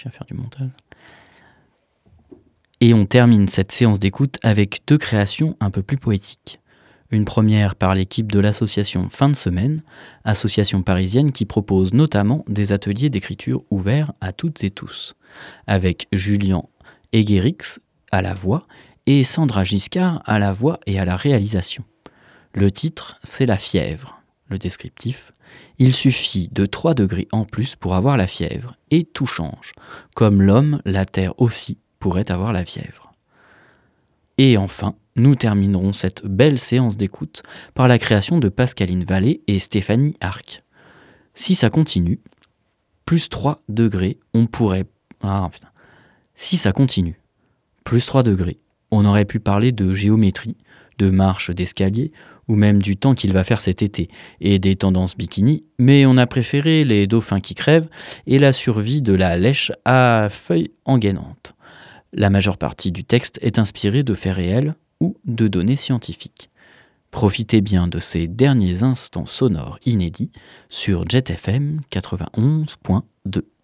Je vais faire du montage. Et on termine cette séance d'écoute avec 2 créations un peu plus poétiques. Une première par l'équipe de l'association Fin de Semaine, association parisienne qui propose notamment des ateliers d'écriture ouverts à toutes et tous, avec Julien Eguerix à la voix et Sandra Giscard à la voix et à la réalisation. Le titre, c'est La fièvre. Le descriptif, il suffit de 3 degrés en plus pour avoir la fièvre, et tout change. Comme l'homme, la terre aussi pourrait avoir la fièvre. Et enfin, nous terminerons cette belle séance d'écoute par la création de Pascaline Vallée et Stéphanie Arc. Si ça continue, plus 3 degrés, on pourrait... Si ça continue, plus 3 degrés, on aurait pu parler de géométrie, de marche d'escalier, ou même du temps qu'il va faire cet été, et des tendances bikini, mais on a préféré les dauphins qui crèvent et la survie de la lèche à feuilles engainantes. La majeure partie du texte est inspirée de faits réels ou de données scientifiques. Profitez bien de ces derniers instants sonores inédits sur Jet FM 91.2.